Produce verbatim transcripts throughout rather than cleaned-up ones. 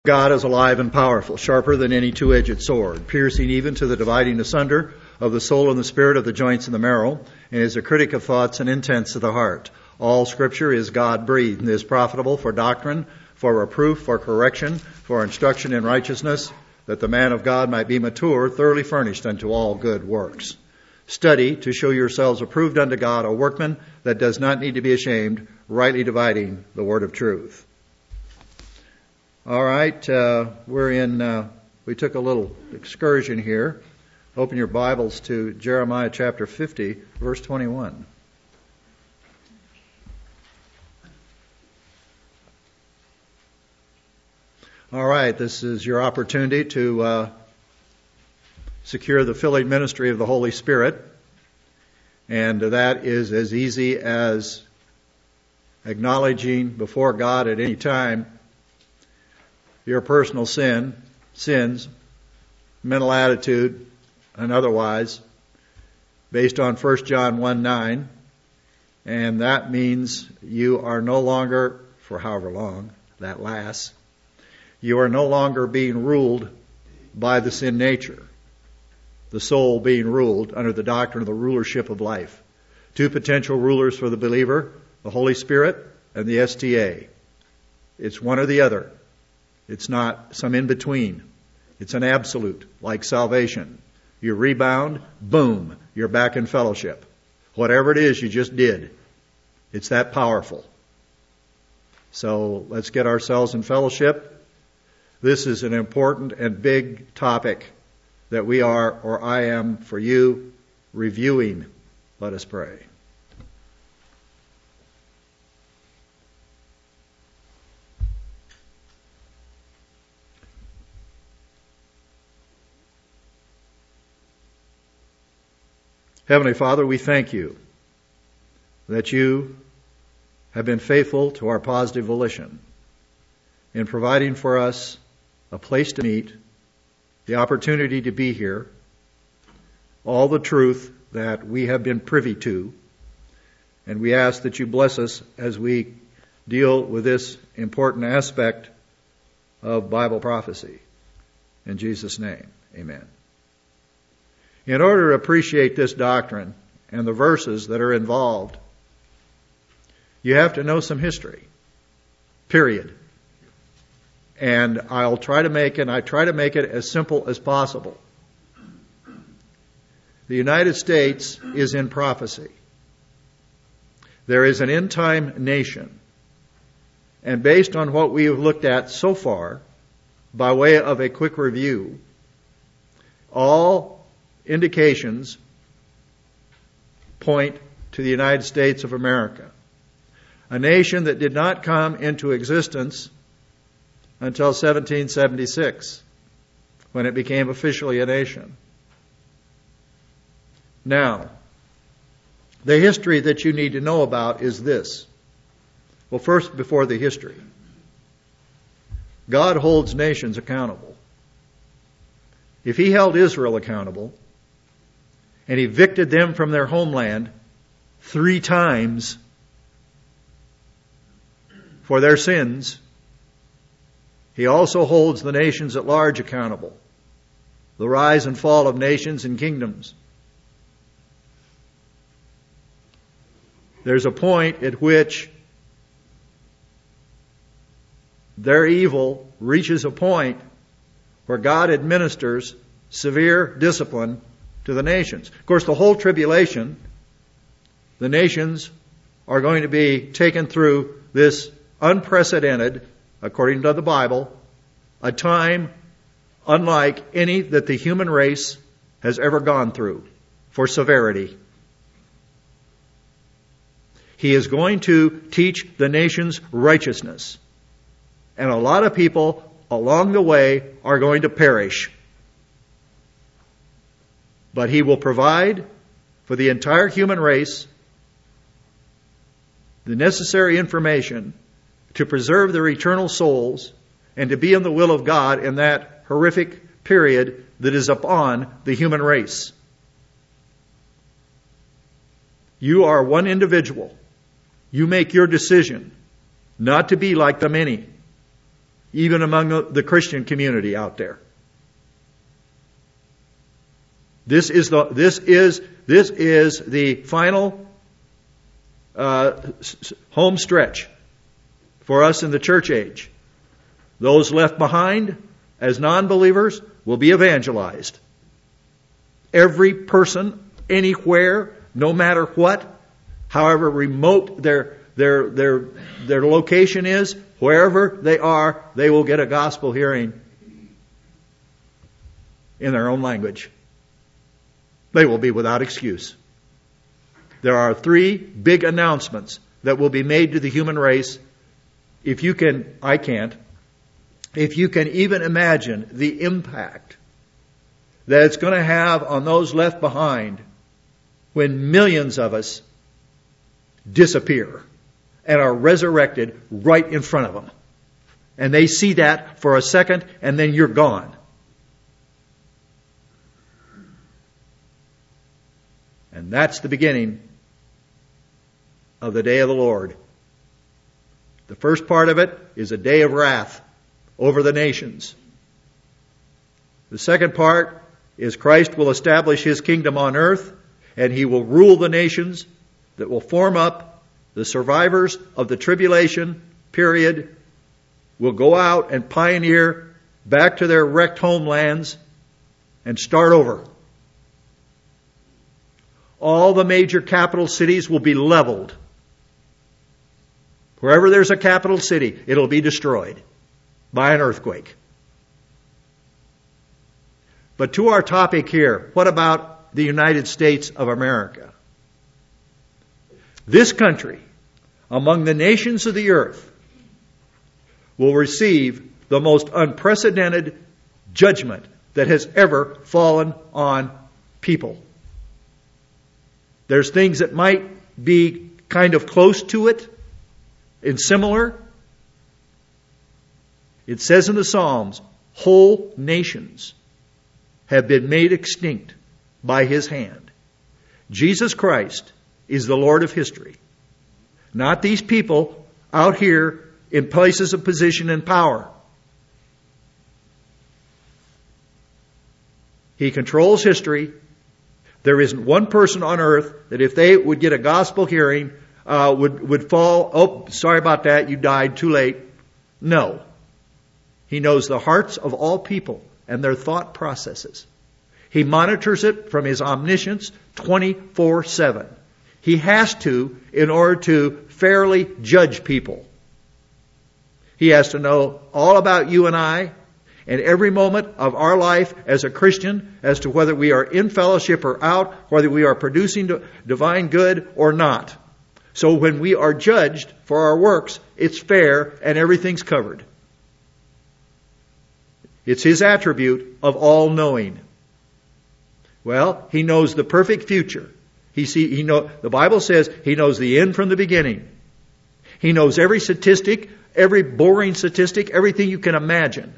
God is alive and powerful, sharper than any two-edged sword, piercing even to the dividing asunder of the soul and the spirit, of the joints and the marrow, and is a critic of thoughts and intents of the heart. All Scripture is God-breathed and is profitable for doctrine, for reproof, for correction, for instruction in righteousness, that the man of God might be mature, thoroughly furnished unto all good works. Study to show yourselves approved unto God, a workman that does not need to be ashamed, rightly dividing the word of truth. All right, uh, we're in, uh, we took a little excursion here. Open your Bibles to Jeremiah chapter fifty, verse twenty-one. All right, this is your opportunity to uh, secure the filling ministry of the Holy Spirit. And that is as easy as acknowledging before God at any time your personal sin, sins, mental attitude, and otherwise, based on First John one nine. And that means you are no longer, for however long that lasts, you are no longer being ruled by the sin nature. The soul being ruled under the doctrine of the rulership of life. Two potential rulers for the believer, the Holy Spirit and the S T A. It's one or the other. It's not some in-between. It's an absolute, like salvation. You rebound, boom, you're back in fellowship. Whatever it is you just did, it's that powerful. So let's get ourselves in fellowship. This is an important and big topic that we are, or I am for you, reviewing. Let us pray. Heavenly Father, we thank you that you have been faithful to our positive volition in providing for us a place to meet, the opportunity to be here, all the truth that we have been privy to, and we ask that you bless us as we deal with this important aspect of Bible prophecy. In Jesus' name, amen. In order to appreciate this doctrine and the verses that are involved, you have to know some history. Period. And I'll try to make it, I try to make it as simple as possible. The United States is in prophecy. There is an end-time nation. And based on what we have looked at so far, by way of a quick review, all indications point to the United States of America, a nation that did not come into existence until seventeen seventy-six, when it became officially a nation. Now, the history that you need to know about is this. Well, first, before the history, God holds nations accountable. If He held Israel accountable and evicted them from their homeland three times for their sins, He also holds the nations at large accountable. The rise and fall of nations and kingdoms. There's a point at which their evil reaches a point where God administers severe discipline to the nations. Of course, the whole tribulation, the nations are going to be taken through this unprecedented, according to the Bible, a time unlike any that the human race has ever gone through for severity. He is going to teach the nations righteousness. And a lot of people along the way are going to perish. But He will provide for the entire human race the necessary information to preserve their eternal souls and to be in the will of God in that horrific period that is upon the human race. You are one individual. You make your decision not to be like the many. even among the Christian community out there. This is the this is this is the final uh, home stretch for us in the church age. Those left behind as non-believers will be evangelized. Every person, anywhere, no matter what, however remote their their their their location is, wherever they are, they will get a gospel hearing in their own language. They will be without excuse. There are three big announcements that will be made to the human race. If you can, I can't. If you can even imagine the impact that it's going to have on those left behind when millions of us disappear and are resurrected right in front of them. And they see that for a second and then you're gone. And that's the beginning of the day of the Lord. The first part of it is a day of wrath over the nations. The second part is Christ will establish His kingdom on earth, and He will rule the nations that will form up. The survivors of the tribulation period will go out and pioneer back to their wrecked homelands and start over. All the major capital cities will be leveled. Wherever there's a capital city, it'll be destroyed by an earthquake. But to our topic here, what about the United States of America? This country, among the nations of the earth, will receive the most unprecedented judgment that has ever fallen on people. There's things that might be kind of close to it and similar. It says in the Psalms, whole nations have been made extinct by His hand. Jesus Christ is the Lord of history. Not these people out here in places of position and power. He controls history. There isn't one person on earth that if they would get a gospel hearing uh, would, would fall, oh, sorry about that, you died, too late. No. He knows the hearts of all people and their thought processes. He monitors it from His omniscience twenty-four seven. He has to in order to fairly judge people. He has to know all about you and I and every moment of our life as a Christian as to whether we are in fellowship or out, whether we are producing divine good or not. So when we are judged for our works, it's fair and everything's covered. It's His attribute of all-knowing. Well, He knows the perfect future. He see, he know, the Bible says He knows the end from the beginning. He knows every statistic, every boring statistic, everything you can imagine.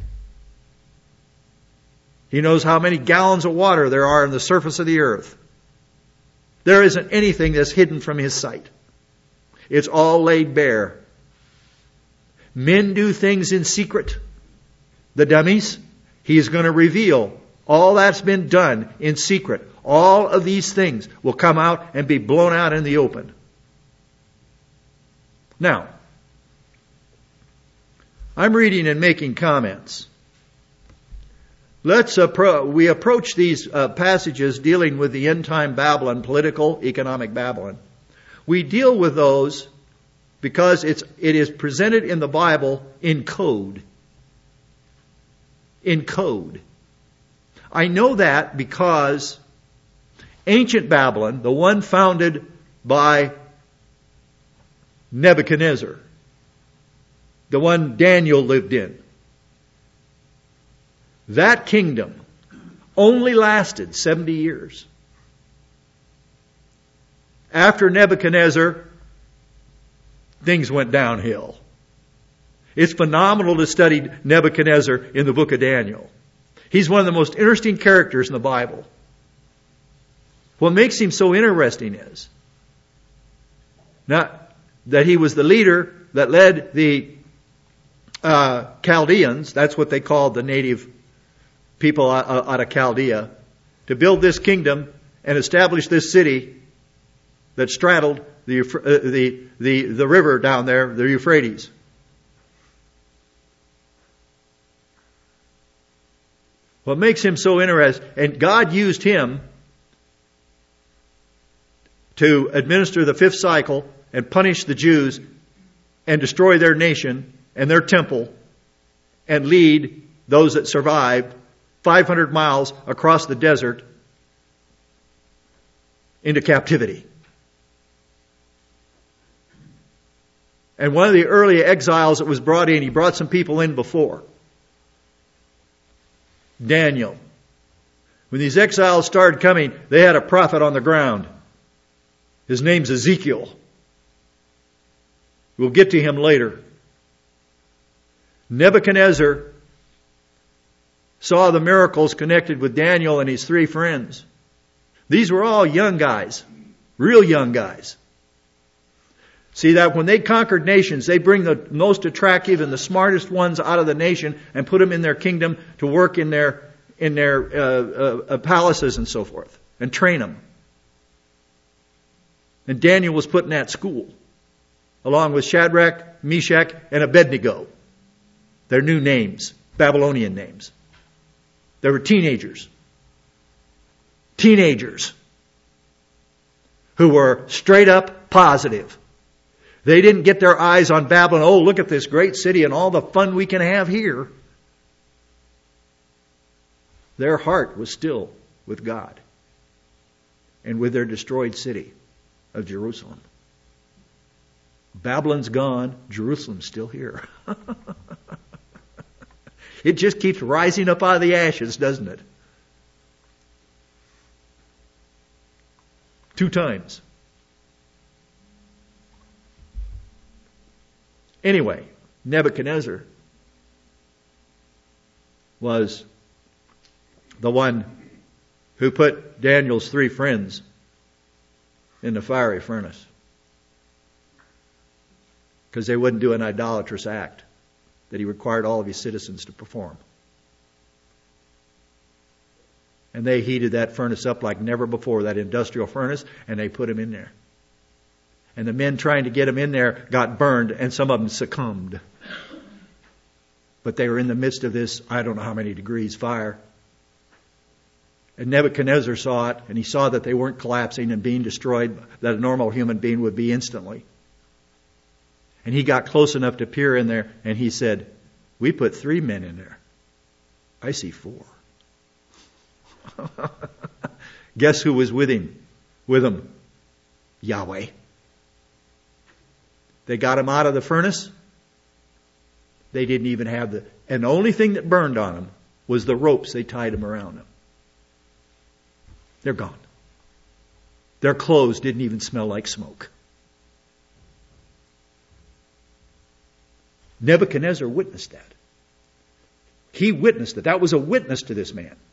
He knows how many gallons of water there are on the surface of the earth. There isn't anything that's hidden from His sight. It's all laid bare. Men do things in secret. The dummies, He is going to reveal all that's been done in secret. All of these things will come out and be blown out in the open. Now, I'm reading and making comments. Let's appro- we approach these uh, passages dealing with the end-time Babylon, political, economic Babylon. We deal with those because it's it is presented in the Bible in code. In code. I know that because ancient Babylon, the one founded by Nebuchadnezzar, the one Daniel lived in, that kingdom only lasted seventy years. After Nebuchadnezzar, things went downhill. It's phenomenal to study Nebuchadnezzar in the book of Daniel. He's one of the most interesting characters in the Bible. What makes him so interesting is not that he was the leader that led the uh, Chaldeans, that's what they called the native people out, out of Chaldea, to build this kingdom and establish this city that straddled the, uh, the, the, the river down there, the Euphrates. What makes him so interesting, and God used him to administer the fifth cycle and punish the Jews and destroy their nation and their temple and lead those that survived five hundred miles across the desert into captivity. And one of the early exiles that was brought in, he brought some people in before. Daniel. When these exiles started coming, they had a prophet on the ground. His name's Ezekiel. We'll get to him later. Nebuchadnezzar saw the miracles connected with Daniel and his three friends. These were all young guys, real young guys. See that when they conquered nations, they bring the most attractive and the smartest ones out of the nation and put them in their kingdom to work in their in their uh, uh, palaces and so forth, and train them. And Daniel was put in that school, along with Shadrach, Meshach, and Abednego. Their new names, Babylonian names. They were teenagers. Teenagers who were straight up positive. They didn't get their eyes on Babylon. Oh, look at this great city and all the fun we can have here. Their heart was still with God and with their destroyed city of Jerusalem. Babylon's gone. Jerusalem's still here. It just keeps rising up out of the ashes, doesn't it? Two times. Anyway, Nebuchadnezzar was the one who put Daniel's three friends in the fiery furnace because they wouldn't do an idolatrous act that he required all of his citizens to perform. And they heated that furnace up like never before, that industrial furnace, and they put him in there. And the men trying to get him in there got burned, and some of them succumbed. But they were in the midst of this, I don't know how many degrees fire. And Nebuchadnezzar saw it, and he saw that they weren't collapsing and being destroyed, that a normal human being would be instantly. And he got close enough to peer in there, and he said, we put three men in there. I see four. Guess who was with him? With him? Yahweh. They got him out of the furnace. They didn't even have the... And the only thing that burned on him was the ropes they tied him around him. They're gone. Their clothes didn't even smell like smoke. Nebuchadnezzar witnessed that. He witnessed it. That was a witness to this man.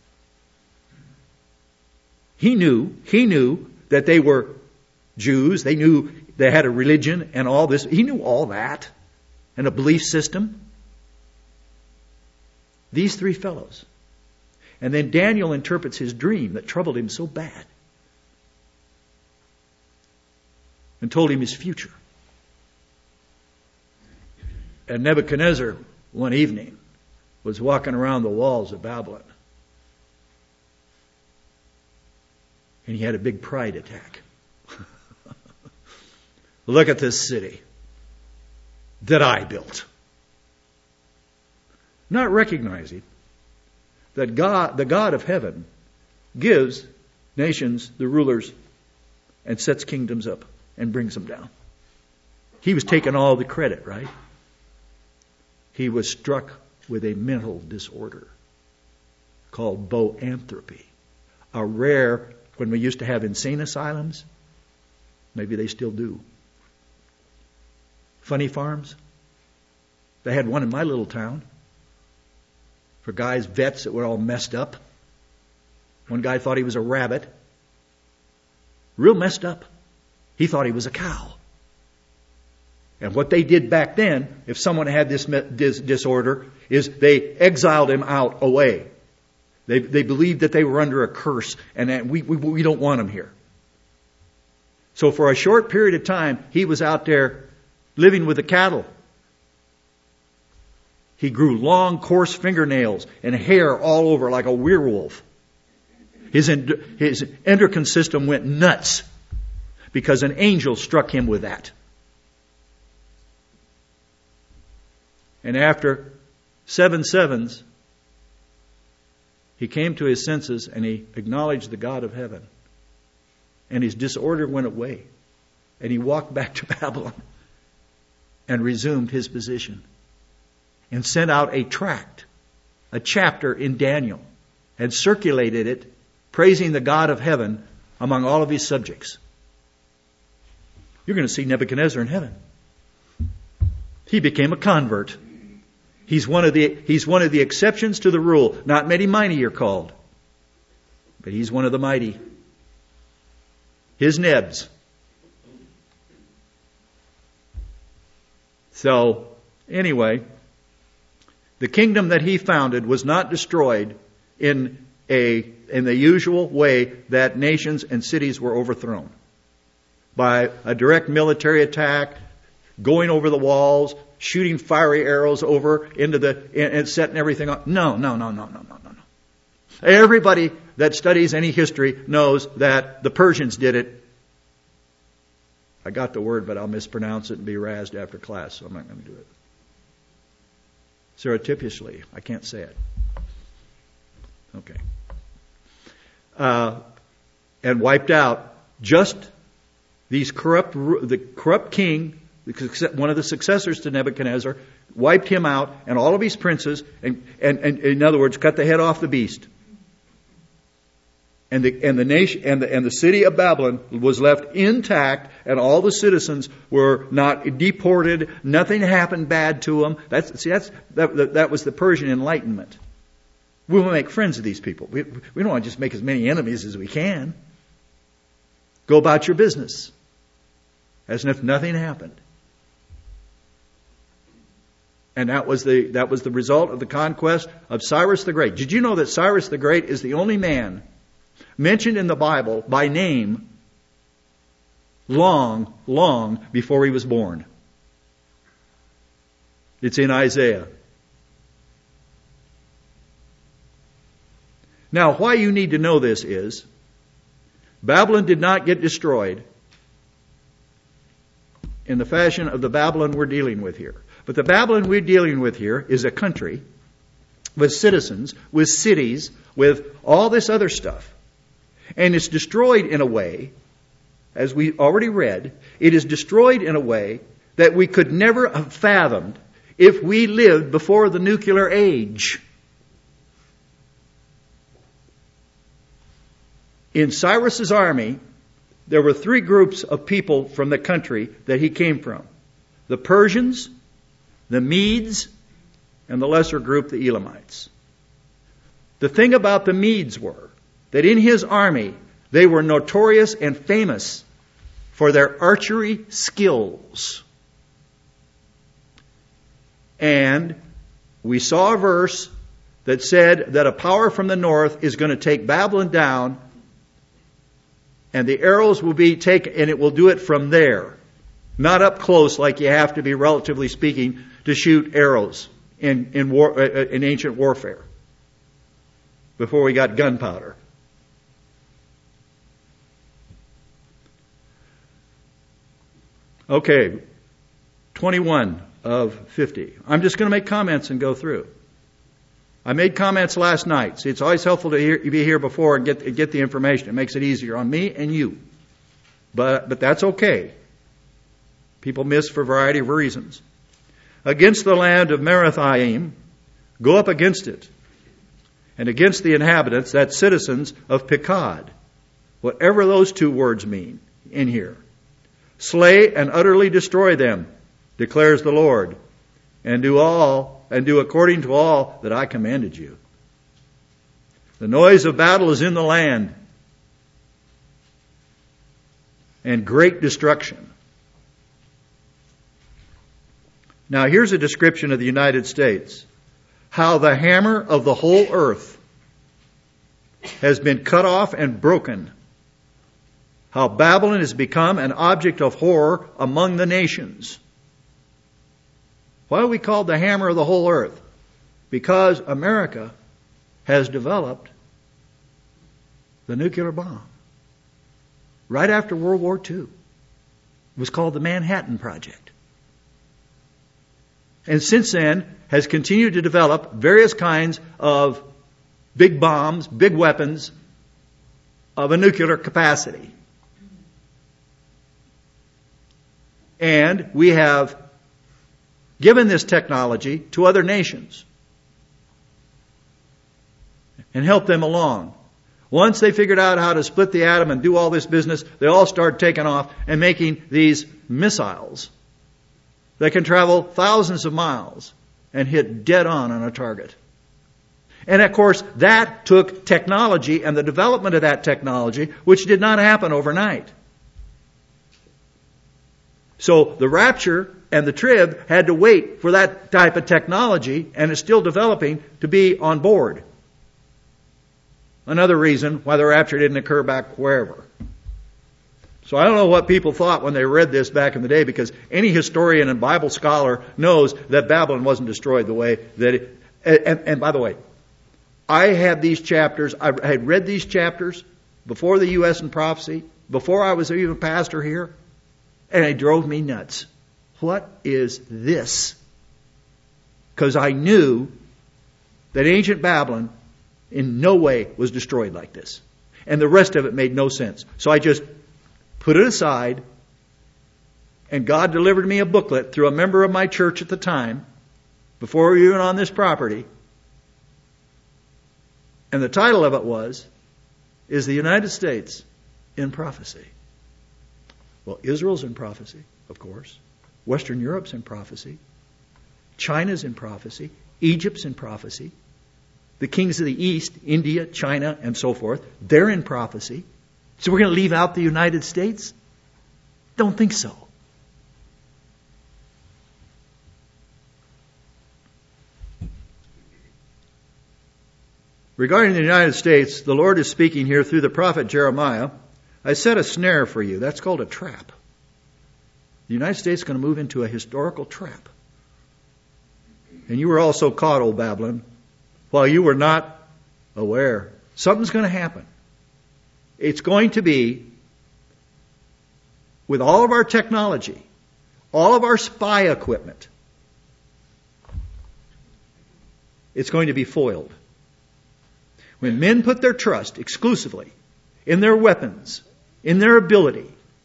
He knew, he knew that they were Jews. They knew they had a religion and all this. He knew all that. And a belief system. These three fellows. And then Daniel interprets his dream that troubled him so bad. And told him his future. And Nebuchadnezzar, one evening, was walking around the walls of Babylon. And he had a big pride attack. Look at this city that I built. Not recognizing that God, the God of heaven, gives nations the rulers and sets kingdoms up and brings them down. He was taking all the credit, right? He was struck with a mental disorder called boanthropy. A rare, when we used to have insane asylums, maybe they still do. Funny farms. They had one in my little town for guys, vets that were all messed up. One guy thought he was a rabbit. Real messed up. He thought he was a cow. And what they did back then, if someone had this disorder, is they exiled him out away. They, they believed that they were under a curse, and that we, we, we don't want them here. So for a short period of time, he was out there living with the cattle. He grew long, coarse fingernails and hair all over like a werewolf. His, his endocrine system went nuts because an angel struck him with that. And after seven sevens, he came to his senses and he acknowledged the God of heaven. And his disorder went away. And he walked back to Babylon and resumed his position. And sent out a tract, a chapter in Daniel, and circulated it, praising the God of heaven among all of his subjects. You're going to see Nebuchadnezzar in heaven. He became a convert. He's one of the, he's one of the exceptions to the rule. Not many mighty are called, but he's one of the mighty. His Nebs. So, anyway, the kingdom that he founded was not destroyed in a in the usual way that nations and cities were overthrown. By a direct military attack, going over the walls, shooting fiery arrows over into the and, and setting everything up. No, no, no, no, no, no, no, no. Everybody that studies any history knows that the Persians did it. I got the word, but I'll mispronounce it and be razzed after class, so I'm not going to do it. Surreptitiously. I can't say it. Okay. Uh, and wiped out just these corrupt, the corrupt king, one of the successors to Nebuchadnezzar, wiped him out and all of his princes, and, and, and in other words, cut the head off the beast. And the, and the nation, and the, and the city of Babylon was left intact, and all the citizens were not deported. Nothing happened bad to them. That's, see, that's, that, that, that was the Persian Enlightenment. We want to make friends with these people. We, we don't want to just make as many enemies as we can. Go about your business. As if nothing happened. And that was the, that was the result of the conquest of Cyrus the Great. Did you know that Cyrus the Great is the only man mentioned in the Bible by name long, long before he was born? It's in Isaiah. Now, why you need to know this is, Babylon did not get destroyed in the fashion of the Babylon we're dealing with here. But the Babylon we're dealing with here is a country with citizens, with cities, with all this other stuff. And it's destroyed in a way, as we already read, it is destroyed in a way that we could never have fathomed if we lived before the nuclear age. In Cyrus's army, there were three groups of people from the country that he came from. The Persians, the Medes, and the lesser group, the Elamites. The thing about the Medes were that in his army, they were notorious and famous for their archery skills. And we saw a verse that said that a power from the north is going to take Babylon down, and the arrows will be taken, and it will do it from there. Not up close like you have to be, relatively speaking, to shoot arrows in, in, war, in ancient warfare. Before we got gunpowder. Okay, twenty-one of fifty. I'm just going to make comments and go through. I made comments last night. See, it's always helpful to hear, be here before and get, get the information. It makes it easier on me and you. But, but that's okay. People miss for a variety of reasons. Against the land of Merathaim, go up against it. And against the inhabitants, that's citizens of Pekod. Whatever those two words mean in here. Slay and utterly destroy them, declares the Lord, and do all, and do according to all that I commanded you. The noise of battle is in the land, and great destruction. Now here's a description of the United States. How the hammer of the whole earth has been cut off and broken. How Babylon has become an object of horror among the nations. Why are we called the hammer of the whole earth? Because America has developed the nuclear bomb. Right after World War Two. It was called the Manhattan Project. And since then has continued to develop various kinds of big bombs, big weapons of a nuclear capacity. And we have given this technology to other nations and helped them along. Once they figured out how to split the atom and do all this business, they all started taking off and making these missiles that can travel thousands of miles and hit dead on on a target. And of course, that took technology and the development of that technology, which did not happen overnight. So the rapture and the trib had to wait for that type of technology, and it's still developing, to be on board. Another reason why the rapture didn't occur back wherever. So I don't know what people thought when they read this back in the day, because any historian and Bible scholar knows that Babylon wasn't destroyed the way that it... And, and by the way, I had these chapters, I had read these chapters before the U S and Prophecy, before I was even a pastor here, and it drove me nuts. What is this? Because I knew that ancient Babylon in no way was destroyed like this. And the rest of it made no sense. So I just put it aside, and God delivered me a booklet through a member of my church at the time, before we were even on this property. And the title of it was, Is the United States in Prophecy? Well, Israel's in prophecy, of course. Western Europe's in prophecy. China's in prophecy. Egypt's in prophecy. The kings of the East, India, China, and so forth, they're in prophecy. So we're going to leave out the United States? Don't think so. Regarding the United States, the Lord is speaking here through the prophet Jeremiah. I set a snare for you. That's called a trap. The United States is going to move into a historical trap. And you were also caught, O Babylon, while you were not aware. Something's going to happen. It's going to be, with all of our technology, all of our spy equipment, it's going to be foiled. When men put their trust exclusively in their weapons, in their ability,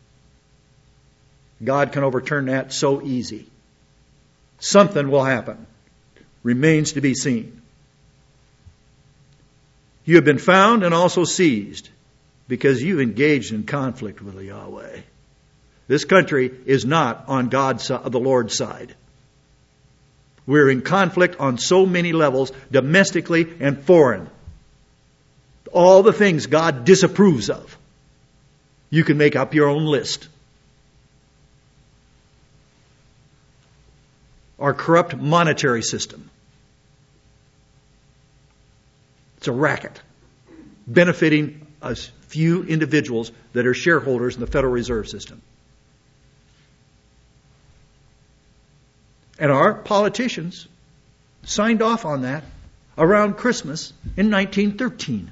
God can overturn that so easy. Something will happen. Remains to be seen. You have been found and also seized because you engaged in conflict with Yahweh. This country is not on God's, the Lord's side. We're in conflict on so many levels, domestically and foreign. All the things God disapproves of. You can make up your own list. Our corrupt monetary system. It's a racket, benefiting a few individuals that are shareholders in the Federal Reserve System. And our politicians signed off on that around Christmas in nineteen thirteen.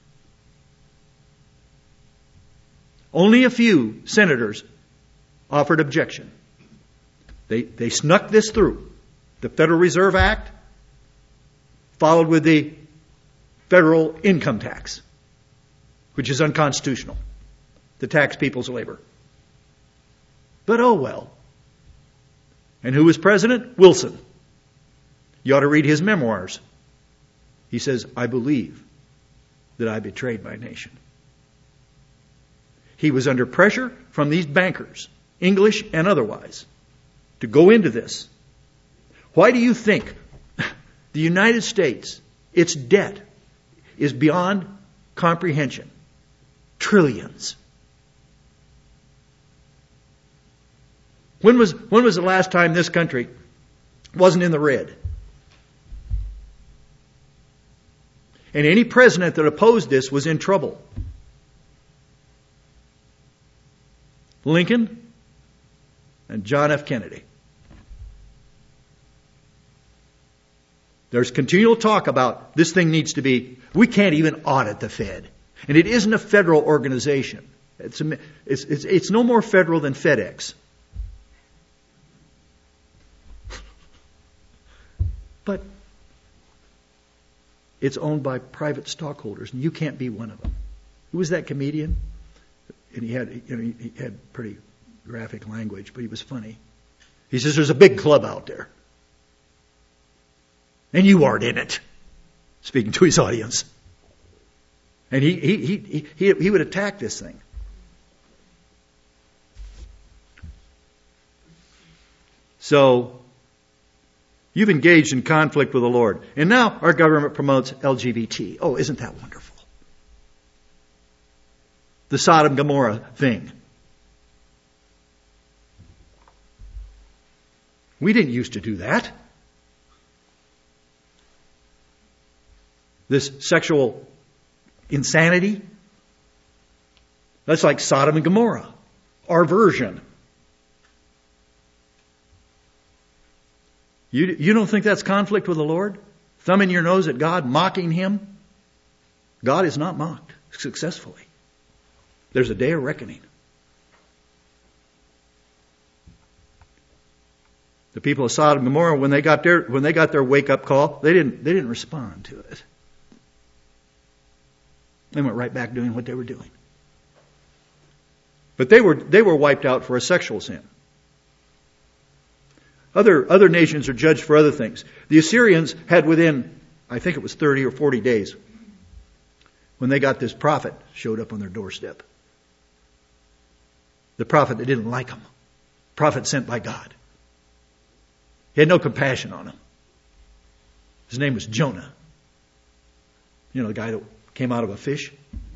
Only a few senators offered objection. They, they snuck this through. The Federal Reserve Act followed with the federal income tax, which is unconstitutional, to tax people's labor. But oh well. And who was president? Wilson. You ought to read his memoirs. He says, I believe that I betrayed my nation. He was under pressure from these bankers, English and otherwise, to go into this. Why do you think the United States, its debt, is beyond comprehension? Trillions. When was, when was the last time this country wasn't in the red. And any president that opposed this was in trouble. Lincoln and John F. Kennedy. There's continual talk about this thing needs to be, we can't even audit the Fed. And it isn't a federal organization. It's, a, it's, it's, it's no more federal than FedEx. But it's owned by private stockholders, and you can't be one of them. Who was that comedian? And he had, you know, he had pretty graphic language, but he was funny. He says, there's a big club out there. And you aren't in it. Speaking to his audience. And he, he, he, he, he would attack this thing. So, you've engaged in conflict with the Lord. And now our government promotes L G B T. Oh, isn't that wonderful? The Sodom Gomorrah thing. We didn't used to do that. This sexual insanity. That's like Sodom and Gomorrah. Our version. You, you don't think that's conflict with the Lord? Thumbing your nose at God, mocking Him? God is not mocked successfully. There's a day of reckoning. The people of Sodom and Gomorrah, when they got their when they got their wake up call, they didn't they didn't respond to it. They went right back doing what they were doing. But they were they were wiped out for a sexual sin. Other other nations are judged for other things. The Assyrians had within, I think it was thirty or forty days, when they got this prophet showed up on their doorstep. The prophet that didn't like them. Prophet sent by God. He had no compassion on them. His name was Jonah. You know, the guy that came out of a fish.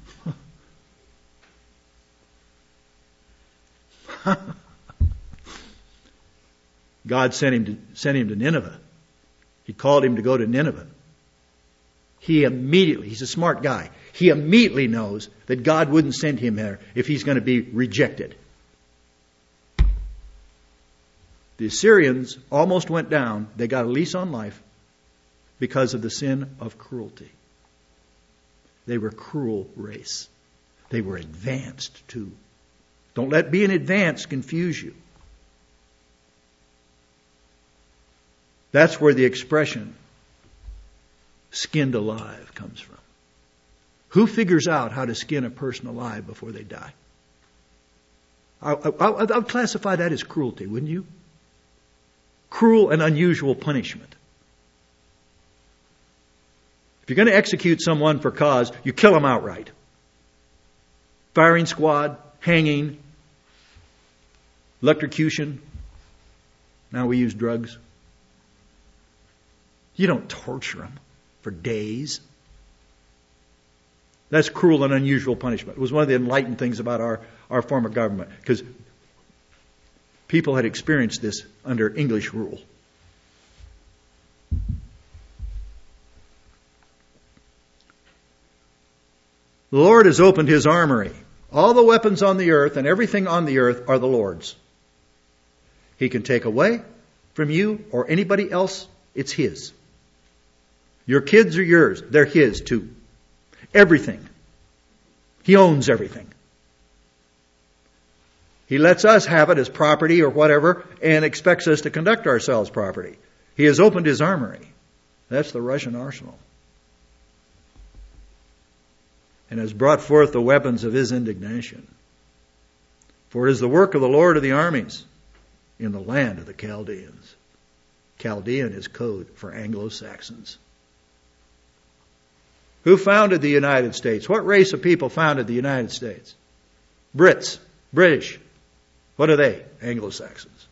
God sent him to sent him to Nineveh. He called him to go to Nineveh. He immediately, he's a smart guy. He immediately knows that God wouldn't send him there if he's going to be rejected. The Assyrians almost went down. They got a lease on life because of the sin of cruelty. They were a cruel race. They were advanced too. Don't let being advanced confuse you. That's where the expression skinned alive comes from. Who figures out how to skin a person alive before they die? I, I, I would classify that as cruelty, wouldn't you? Cruel and unusual punishment. If you're going to execute someone for cause, you kill them outright. Firing squad, hanging, electrocution. Now we use drugs. You don't torture them for days. That's cruel and unusual punishment. It was one of the enlightened things about our, our form of government, because people had experienced this under English rule. The Lord has opened His armory. All the weapons on the earth and everything on the earth are the Lord's. He can take away from you or anybody else. It's His. Your kids are yours. They're His too. Everything. He owns everything. He lets us have it as property or whatever and expects us to conduct ourselves property. He has opened His armory. That's the Russian arsenal. And has brought forth the weapons of His indignation. For it is the work of the Lord of the armies in the land of the Chaldeans. Chaldean is code for Anglo-Saxons. Who founded the United States? What race of people founded the United States? Brits, British. What are they? Anglo-Saxons.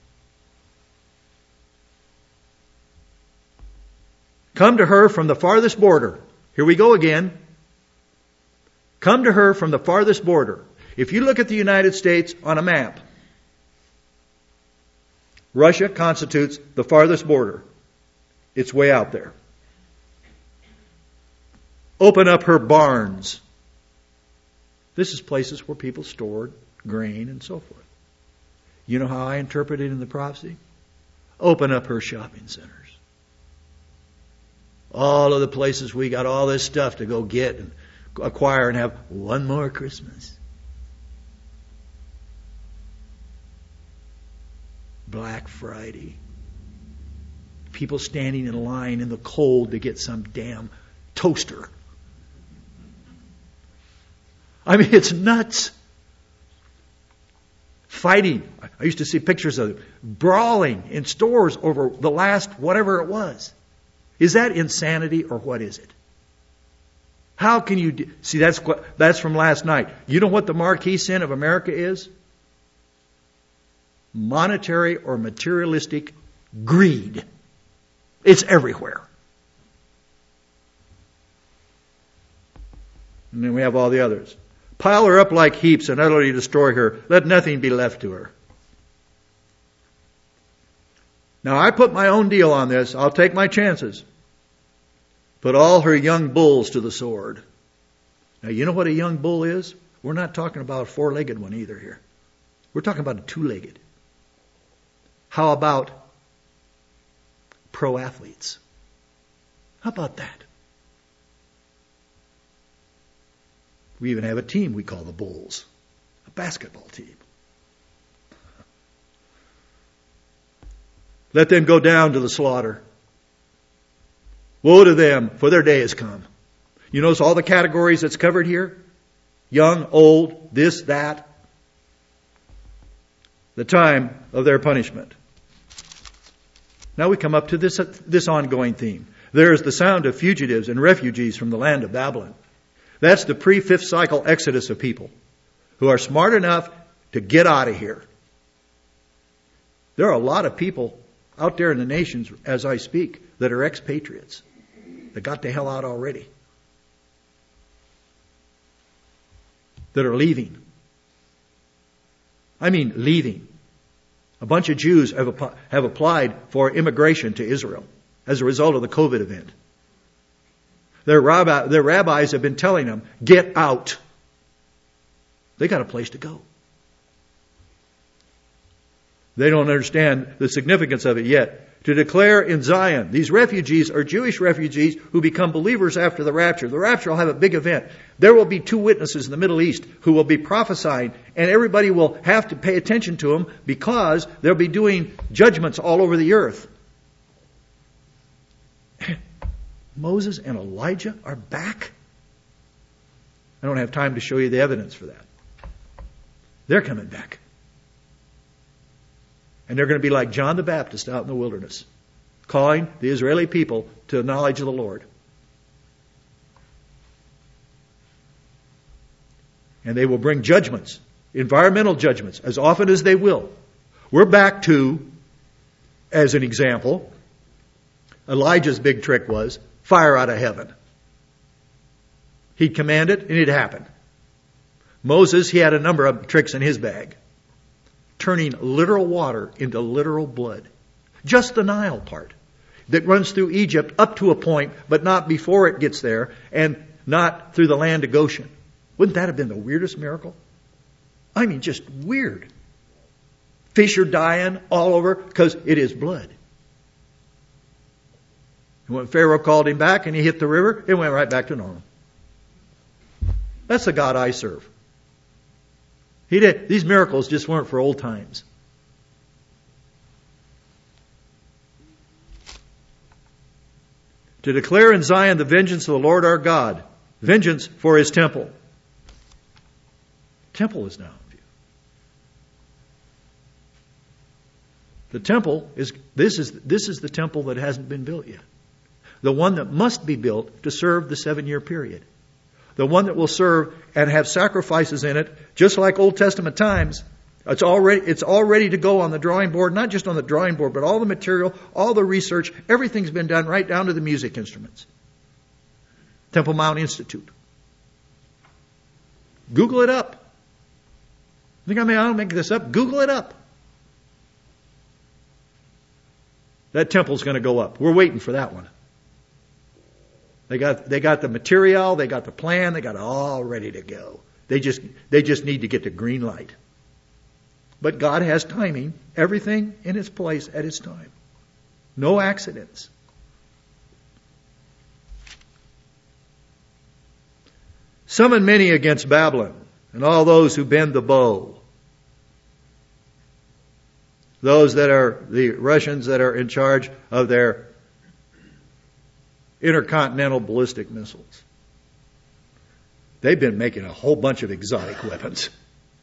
Come to her from the farthest border. Here we go again. Come to her from the farthest border. If you look at the United States on a map, Russia constitutes the farthest border. It's way out there. Open up her barns. This is places where people stored grain and so forth. You know how I interpret it in the prophecy? Open up her shopping centers. All of the places we got all this stuff to go get and acquire and have one more Christmas. Black Friday. People standing in line in the cold to get some damn toaster. I mean, it's nuts. Fighting. I used to see pictures of them brawling in stores over the last whatever it was. Is that insanity or what is it? How can you do, see? That's that's from last night. You know what the marquee sin of America is? Monetary or materialistic greed. It's everywhere. And then we have all the others. Pile her up like heaps and utterly destroy her. Let nothing be left to her. Now I put my own deal on this. I'll take my chances. Put all her young bulls to the sword. Now you know what a young bull is? We're not talking about a four-legged one either here. We're talking about a two-legged. How about pro athletes? How about that? We even have a team we call the Bulls. A basketball team. Let them go down to the slaughter. Woe to them, for their day has come. You notice all the categories that's covered here? Young, old, this, that. The time of their punishment. Now we come up to this, this ongoing theme. There is the sound of fugitives and refugees from the land of Babylon. That's the pre-fifth cycle exodus of people who are smart enough to get out of here. There are a lot of people out there in the nations as I speak that are expatriates that got the hell out already. That are leaving. I mean leaving. A bunch of Jews have, have applied for immigration to Israel as a result of the COVID event. Their, rabbi, their rabbis have been telling them, get out. They got a place to go. They don't understand the significance of it yet. To declare in Zion, these refugees are Jewish refugees who become believers after the rapture. The rapture will have a big event. There will be two witnesses in the Middle East who will be prophesying, and everybody will have to pay attention to them because they'll be doing judgments all over the earth. Moses and Elijah are back? I don't have time to show you the evidence for that. They're coming back. And they're going to be like John the Baptist out in the wilderness, calling the Israeli people to the knowledge of the Lord. And they will bring judgments, environmental judgments, as often as they will. We're back to, as an example, Elijah's big trick was fire out of heaven. He'd command it and it happened. Moses, he had a number of tricks in his bag. Turning literal water into literal blood. Just the Nile part that runs through Egypt up to a point, but not before it gets there, and not through the land of Goshen. Wouldn't that have been the weirdest miracle? I mean, just weird. Fish are dying all over because it is blood. And when Pharaoh called him back and he hit the river, it went right back to normal. That's the God I serve. He did. These miracles just weren't for old times. To declare in Zion the vengeance of the Lord our God. Vengeance for His temple. Temple is now in view. The temple is, this is, this is the temple that hasn't been built yet. The one that must be built to serve the seven year period. The one that will serve and have sacrifices in it, just like Old Testament times. It's already, it's all ready to go on the drawing board, not just on the drawing board, but all the material, all the research, everything's been done right down to the music instruments. Temple Mount Institute. Google it up. I think I may, I don't make this up. Google it up. That temple's going to go up. We're waiting for that one. They got, they got the material, they got the plan, they got it all ready to go. They just, they just need to get the green light. But God has timing, everything in its place at its time. No accidents. Summon many against Babylon, and all those who bend the bow. Those that are the Russians that are in charge of their intercontinental ballistic missiles. They've been making a whole bunch of exotic weapons.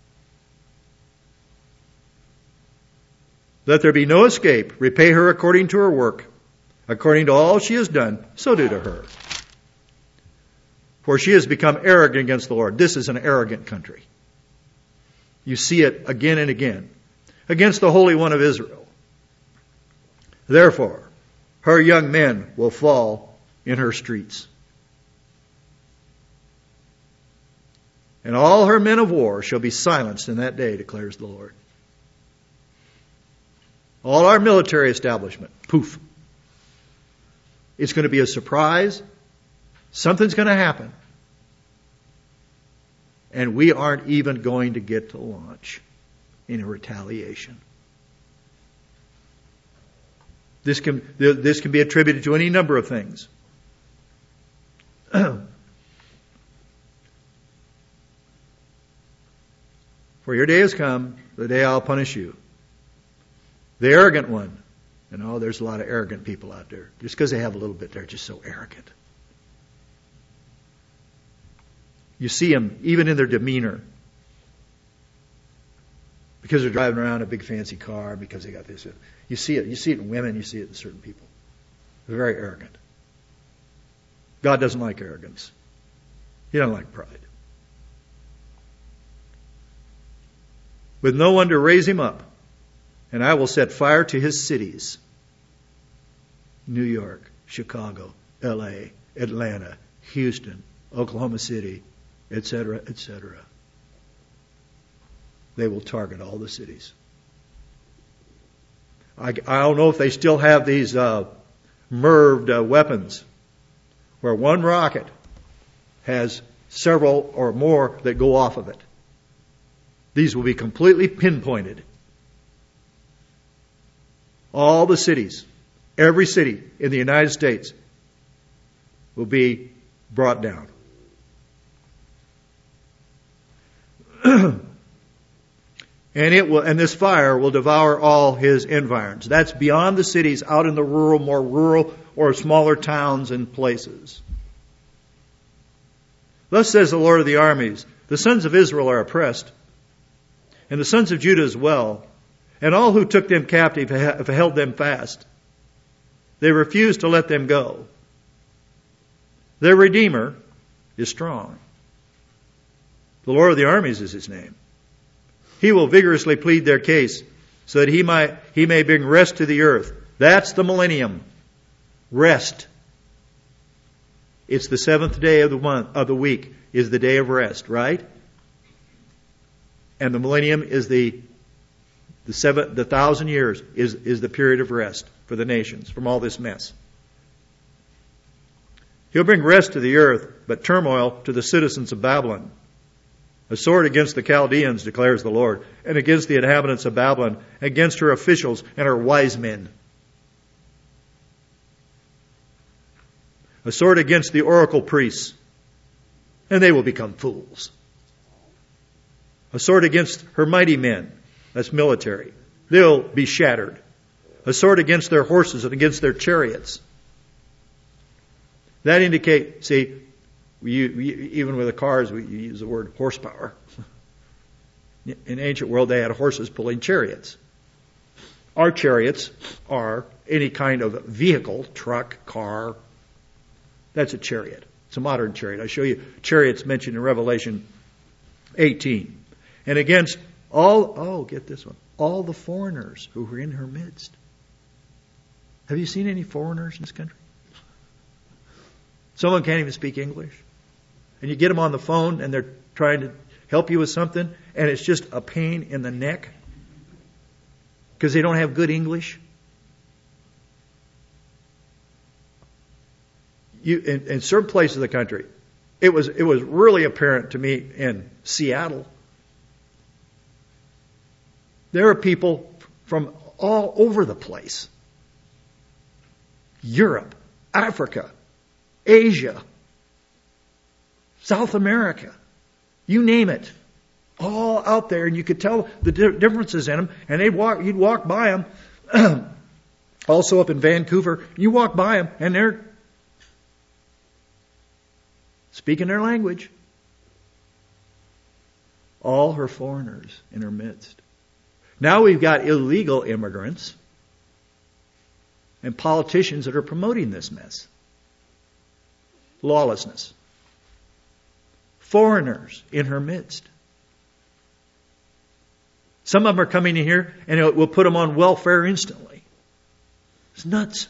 Let there be no escape. Repay her according to her work. According to all she has done, so do to her. For she has become arrogant against the Lord. This is an arrogant country. You see it again and again. Against the Holy One of Israel. Therefore, her young men will fall in her streets. And all her men of war shall be silenced in that day, declares the Lord. All our military establishment, poof. It's going to be a surprise. Something's going to happen. And we aren't even going to get to launch in a retaliation. This can, this can be attributed to any number of things. For your day has come, the day I'll punish you. The arrogant one. You know, there's a lot of arrogant people out there. Just because they have a little bit, they're just so arrogant. You see them even in their demeanor. Because they're driving around a big fancy car, because they got this. You see it. You see it in women, you see it in certain people. They're very arrogant. God doesn't like arrogance. He doesn't like pride. With no one to raise him up, and I will set fire to his cities. New York, Chicago, L A, Atlanta, Houston, Oklahoma City, et cetera, et cetera. They will target all the cities. I, I don't know if they still have these uh, M I R V uh, weapons where one rocket has several or more that go off of it. These will be completely pinpointed. All the cities, every city in the United States will be brought down. And it will, and this fire will devour all his environs. That's beyond the cities, out in the rural, more rural or smaller towns and places. Thus says the Lord of the armies, the sons of Israel are oppressed, and the sons of Judah as well, and all who took them captive have held them fast. They refuse to let them go. Their Redeemer is strong. The Lord of the armies is his name. He will vigorously plead their case so that he might, he may bring rest to the earth. That's the millennium. Rest. It's the seventh day of the month, of the week is the day of rest, right? And the millennium is the, the seven, the thousand years is, is the period of rest for the nations from all this mess. He'll bring rest to the earth, but turmoil to the citizens of Babylon. A sword against the Chaldeans, declares the Lord, and against the inhabitants of Babylon, against her officials and her wise men. A sword against the oracle priests, and they will become fools. A sword against her mighty men, that's military, they'll be shattered. A sword against their horses and against their chariots. That indicate, see, We, we, even with the cars, we use the word horsepower. In ancient world, they had horses pulling chariots. Our chariots are any kind of vehicle, truck, car. That's a chariot. It's a modern chariot. I show you chariots mentioned in Revelation eighteen. And against all, oh, get this one, all the foreigners who were in her midst. Have you seen any foreigners in this country? Someone can't even speak English. And you get them on the phone and they're trying to help you with something and it's just a pain in the neck because they don't have good English. you in, in certain places of the country, it was it was really apparent to me in Seattle. There are people from all over the place. Europe, Africa, Asia, South America, you name it, all out there, and you could tell the differences in them. And they'd walk, you'd walk by them. Also up in Vancouver, you walk by them, and they're speaking their language. All her foreigners in her midst. Now we've got illegal immigrants and politicians that are promoting this mess. Lawlessness. Foreigners in her midst. Some of them are coming in here and it will put them on welfare instantly. It's nuts.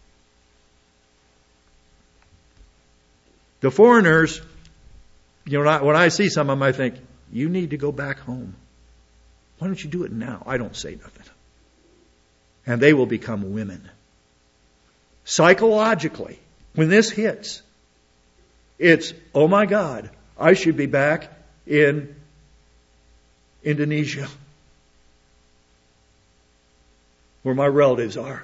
The foreigners, you know, when I see some of them, I think, you need to go back home. Why don't you do it now? I don't say nothing. And they will become women. Psychologically, when this hits, it's, oh my God, I should be back in Indonesia, where my relatives are.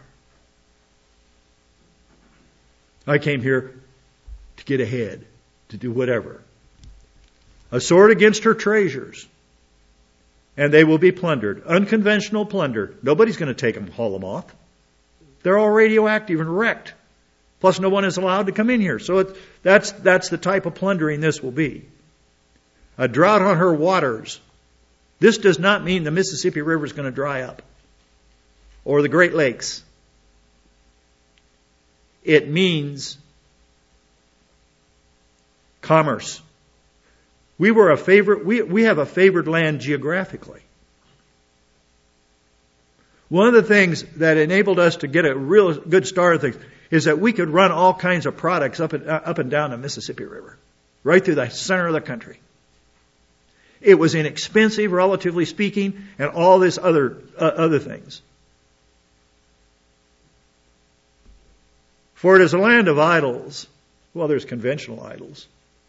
I came here to get ahead, to do whatever. A sword against her treasures, and they will be plundered. Unconventional plunder. Nobody's going to take them, haul them off. They're all radioactive and wrecked. Plus, no one is allowed to come in here. So it, that's that's the type of plundering this will be. A drought on her waters. This does not mean the Mississippi River is going to dry up, or the Great Lakes. It means commerce. We were a favorite, we, we have a favored land geographically. One of the things that enabled us to get a real good start of things is that we could run all kinds of products up and, up and down the Mississippi River, right through the center of the country. It was inexpensive, relatively speaking, and all this other, uh, other things. For it is a land of idols. Well, there's conventional idols.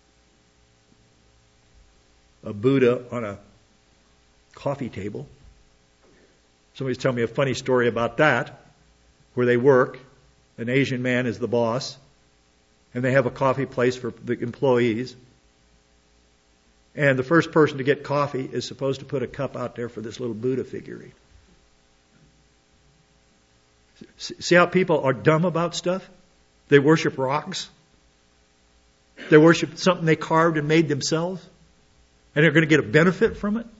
A Buddha on a coffee table. Somebody's telling me a funny story about that, where they work. An Asian man is the boss, and they have a coffee place for the employees. And the first person to get coffee is supposed to put a cup out there for this little Buddha figurine. See how people are dumb about stuff? They worship rocks. They worship something they carved and made themselves. And they're going to get a benefit from it.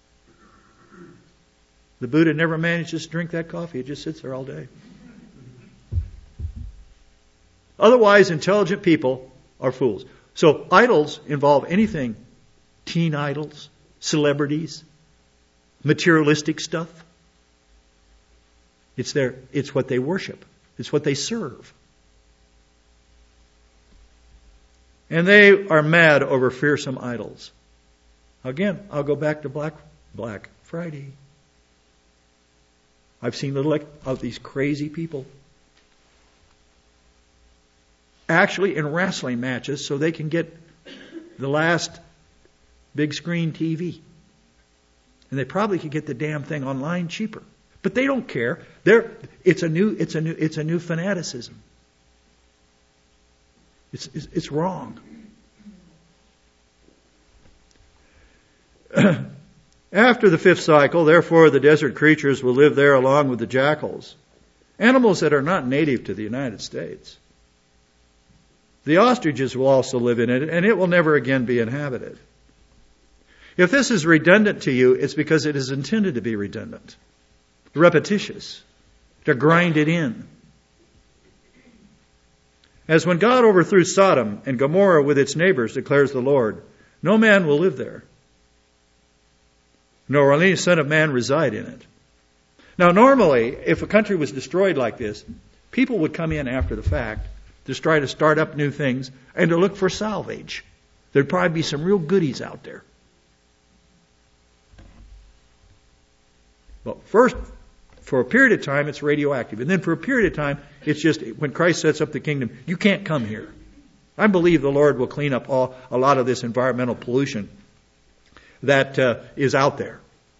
The Buddha never manages to drink that coffee. It just sits there all day. Otherwise, intelligent people are fools. So idols involve anything. Teen idols, celebrities, materialistic stuff. It's their, it's what they worship. It's what they serve. And they are mad over fearsome idols. Again, I'll go back to Black Black Friday. I've seen little of these crazy people actually in wrestling matches so they can get the last big screen T V. And they probably could get the damn thing online cheaper. But they don't care. They're, it's a new it's a new it's a new fanaticism. It's it's, it's wrong. After the fifth cycle, therefore, the desert creatures will live there along with the jackals, animals that are not native to the United States. The ostriches will also live in it, and it will never again be inhabited. If this is redundant to you, it's because it is intended to be redundant, repetitious, to grind it in. As when God overthrew Sodom and Gomorrah with its neighbors, declares the Lord, no man will live there, nor will any son of man reside in it. Now, normally, if a country was destroyed like this, people would come in after the fact to try to start up new things and to look for salvage. There'd probably be some real goodies out there. But first, for a period of time, it's radioactive. And then for a period of time, it's just, when Christ sets up the kingdom, you can't come here. I believe the Lord will clean up all, a lot of this environmental pollution that uh, is out there.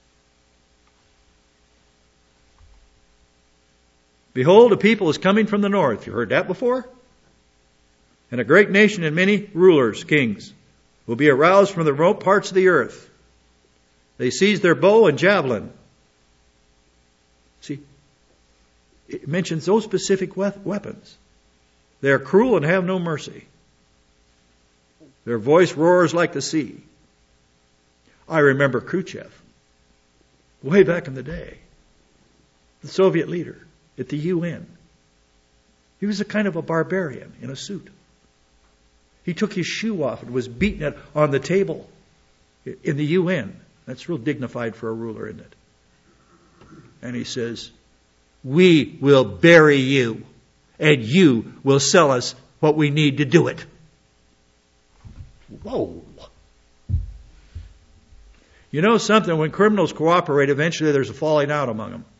Behold, a people is coming from the north. You heard that before? And a great nation and many rulers, kings, will be aroused from the remote parts of the earth. They seize their bow and javelin. See, it mentions those specific weapons. They are cruel and have no mercy. Their voice roars like the sea. I remember Khrushchev, way back in the day, the Soviet leader at the U N. He was a kind of a barbarian in a suit. He took his shoe off and was beating it on the table in the U N. That's real dignified for a ruler, isn't it? And he says, we will bury you, and you will sell us what we need to do it. Whoa. You know something? When criminals cooperate, eventually there's a falling out among them.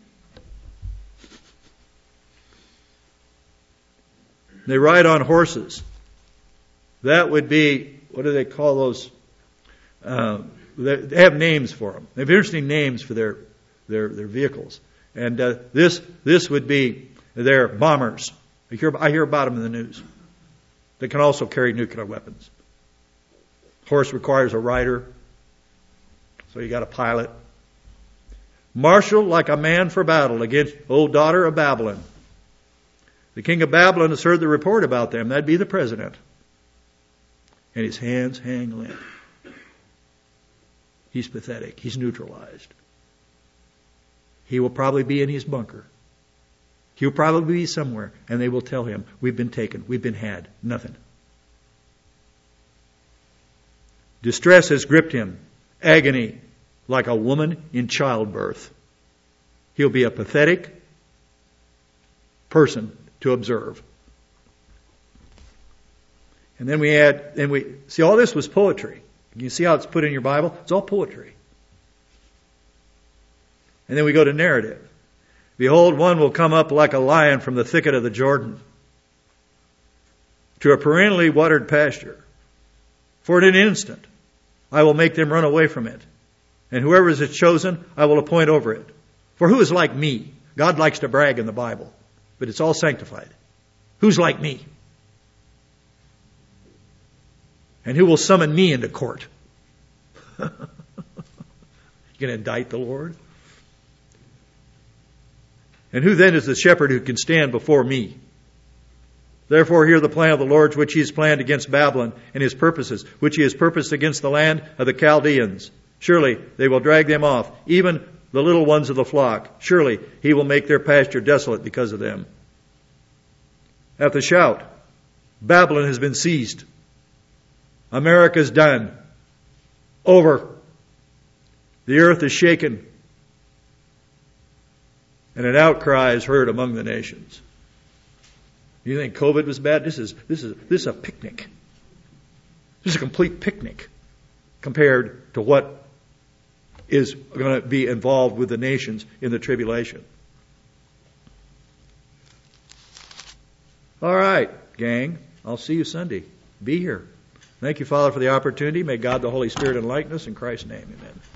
They ride on horses. That would be, what do they call those? Uh, they have names for them. They have interesting names for their their, their vehicles. And uh, this this would be their bombers. I hear, I hear about them in the news. They can also carry nuclear weapons. Horse requires a rider, so you got a pilot. Marshal like a man for battle against old daughter of Babylon. The king of Babylon has heard the report about them. That'd be the president. And his hands hang limp. He's pathetic. He's neutralized. He will probably be in his bunker. He'll probably be somewhere, and they will tell him, we've been taken, we've been had, nothing. Distress has gripped him, agony like a woman in childbirth. He'll be a pathetic person to observe. And then we add, then we see all this was poetry. You see how it's put in your Bible? It's all poetry. And then we go to narrative. Behold, one will come up like a lion from the thicket of the Jordan to a perennially watered pasture. For in an instant I will make them run away from it. And whoever is chosen, I will appoint over it. For who is like me? God likes to brag in the Bible, but it's all sanctified. Who's like me? And who will summon me into court? You going to indict the Lord? And who then is the shepherd who can stand before me? Therefore hear the plan of the Lord which he has planned against Babylon, and his purposes, which he has purposed against the land of the Chaldeans. Surely they will drag them off, even the little ones of the flock. Surely he will make their pasture desolate because of them. At the shout, Babylon has been seized. America's done. Over. The earth is shaken. And an outcry is heard among the nations. You think COVID was bad? This is this is this is a picnic. This is a complete picnic compared to what is going to be involved with the nations in the tribulation. All right, gang. I'll see you Sunday. Be here. Thank you, Father, for the opportunity. May God the Holy Spirit enlighten us. In Christ's name, amen.